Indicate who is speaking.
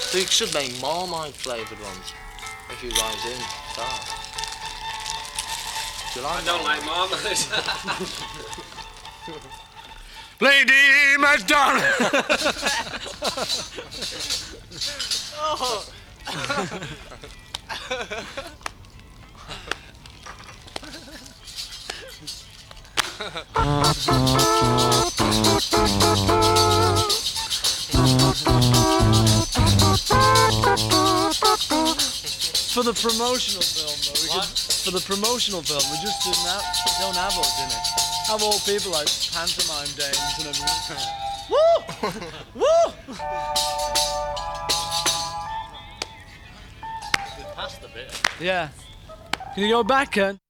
Speaker 1: We should make Marmite flavoured ones. If you guys in, start. Do you like
Speaker 2: I don't like
Speaker 1: Marmite?
Speaker 2: marmalade.
Speaker 1: Lady McDonald!
Speaker 3: Oh.
Speaker 4: For the promotional film, though, for the promotional film, we just don't have us in it. Have all people like pantomime dames and everything. Woo! Woo!
Speaker 3: We passed a bit.
Speaker 4: Yeah. Can you go back, Ken?